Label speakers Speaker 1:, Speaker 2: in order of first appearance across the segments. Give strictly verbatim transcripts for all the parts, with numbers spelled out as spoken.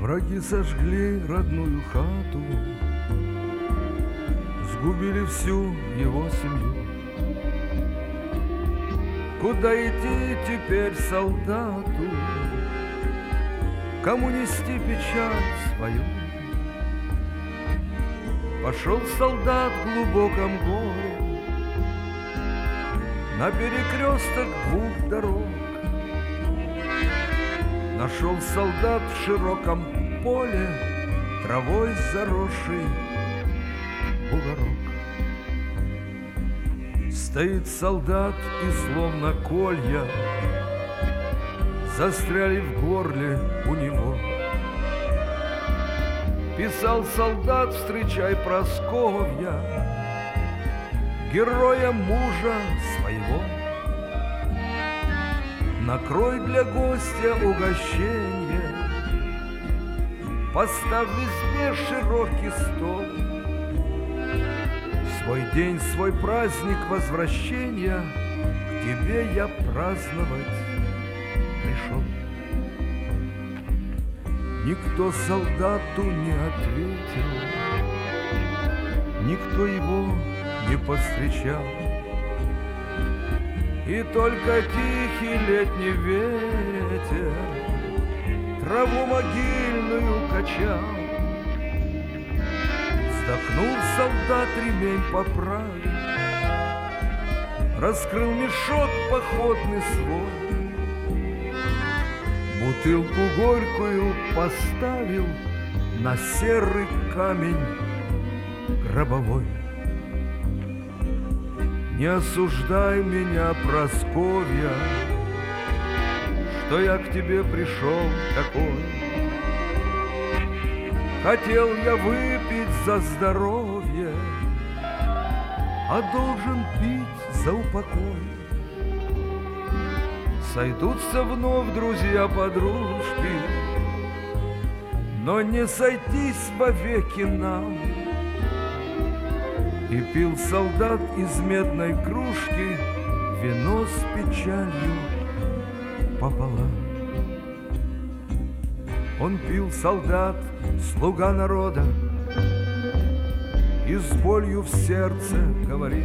Speaker 1: Враги сожгли родную хату, сгубили всю его семью. Куда идти теперь солдату? Кому нести печаль свою? Пошел солдат в глубоком горе на перекресток двух дорог. Нашел солдат в широком поле травой заросший бугорок. Стоит солдат, и словно колья застряли в горле у него. Писал солдат, встречай Просковья, героя мужа своего. Накрой для гостя угощенье, поставь в избе широкий стол. Свой день, свой праздник возвращения к тебе я праздновать пришел. Никто солдату не ответил, никто его не повстречал. И только тихий летний ветер траву могильную качал. Вздохнул солдат, ремень поправил, раскрыл мешок походный свой, бутылку горькую поставил на серый камень гробовой. Не осуждай меня, Просковья, что я к тебе пришел такой. Хотел я выпить за здоровье, а должен пить за упокой. Сойдутся вновь друзья-подружки, но не сойтись вовеки нам. И пил солдат из медной кружки вино с печалью пополам. Он пил, солдат, слуга народа, и с болью в сердце говорил: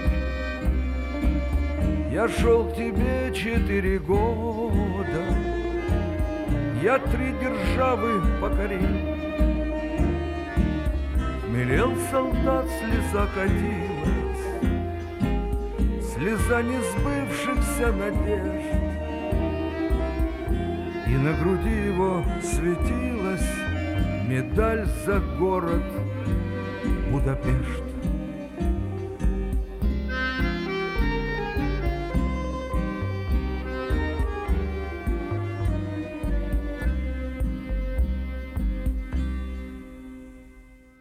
Speaker 1: я шел к тебе четыре года, я три державы покорил. Хмелел солдат, слеза катилась, слеза несбывшихся надежд, и на груди его светилась медаль за город Будапешт.